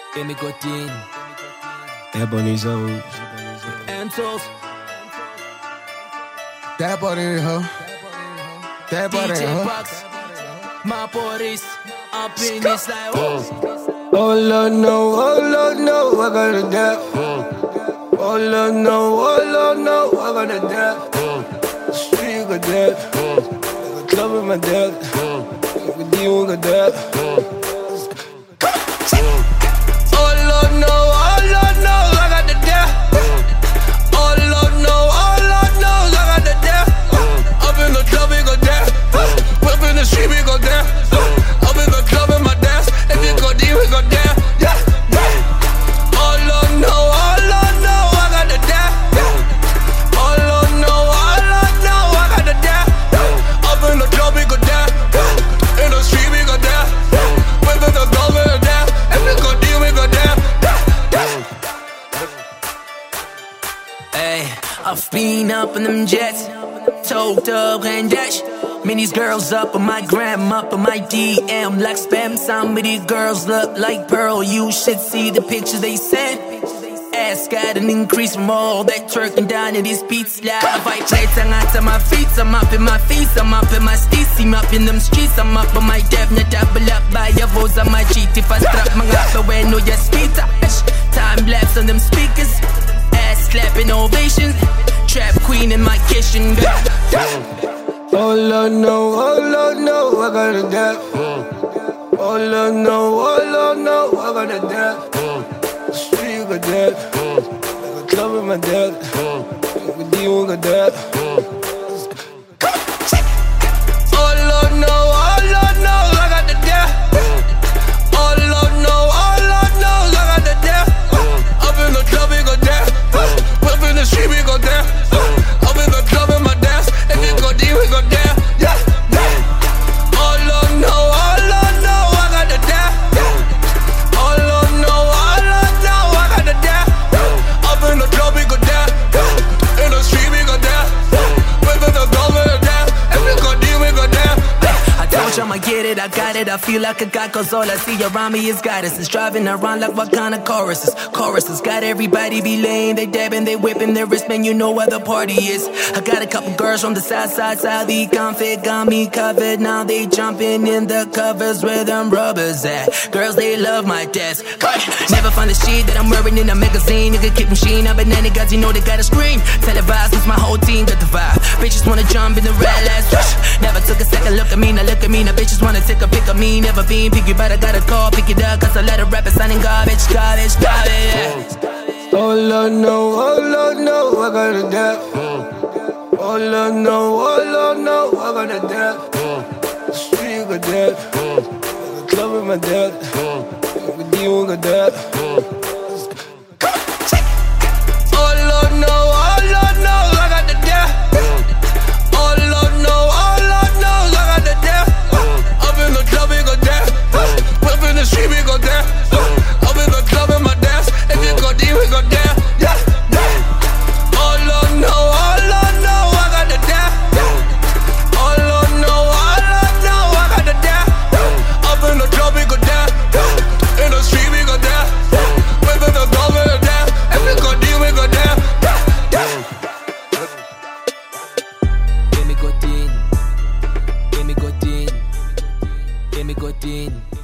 Amy Godin, Ebony's old. Entos, That body in her. That body in DJ her. Bucks, my boys, up in this like Oh Lord no, I got a dab. Oh Lord no, I got a dab. Street got dab. Club in my dab. With you got dab. Oh Lord no, I got the dab. Oh Lord no, I got the dab. Up in the club we got dab. Up in the street we got dab. Up in the club in my dance. If you go deep we got dab. Yeah. Oh Lord no, I got the dab. Oh Lord no, I got the dab. Up in the club we got dab. In the street we got dab. Up in the club we got dab. If you go deep we got dab. Hey, I've been up in them jets, told up and dash. These girls up on my gram, up on my DM like spam. Some of these girls look like Pearl. You should see the pictures they sent. Ass got an increase from all that twerking down in these beats. Live I play out to my feet. I'm up in my feet, I'm up in my steez. I'm up in them streets, I'm up on my dev. Na double up by your voice on my cheat. If I strap my up away, no your speed. Time lapse on them speakers. Ass slapping ovations. Trap queen in my kitchen. Oh Lord no, I got a dab. Oh Lord no, I got a dab. Street got dab. Club in my dab. With you got dab. Oh Lord no, I got the dab. Oh Lord no, I got the dab. Up in the club we got dab. Up in the street we got dab. Up in the club in my dance. If you go deep we got dab. Yeah. Oh Lord no, I got the dab. Oh Lord no, I got the dab. Up in the club we got dab. In the street we got dab. Up in the club we got dab. If you go deep we got dab. I told you I'ma get it, I got it, I feel like a god. Cause all I see around me is goddesses driving around like what kind of choruses. Choruses got everybody be laying, they dabbing, they whipping their wrist. Man, you know where the party is. I got a couple girls from the side, the config got me covered. Now they jumping in the covers where them rubbers at. Girls, they love my desk. Never find the shit that I'm wearing in a magazine. Nigga keep machine up, banana guys, you know they gotta scream. Televised, since my whole team got the vibe. Bitches wanna jump in the red last rush. Never took a second look at me, now look at me. Now bitches wanna take a pic of me. Never been picky, but I gotta call, pick it up. Cause I let a rapper signing garbage, yeah. Oh Lord no, I got a dab. Oh Lord no, I got a dab. Street got dab. Club in my dab. With you got dab. Oh Lord no, I got the dab. Oh Lord no, I got the dab. Up in the club we got dab. Up in the street we got dab. Up in the club in my dance. If you go deep we got dab. Yeah. Oh Lord no, I got the dab. Oh Lord no, I got the dab. Up in the club we got dab. In the street we got dab. Up in the club we got dab. If you go deep we got dab. Amy Godin, Amy Godin, Amy Godin.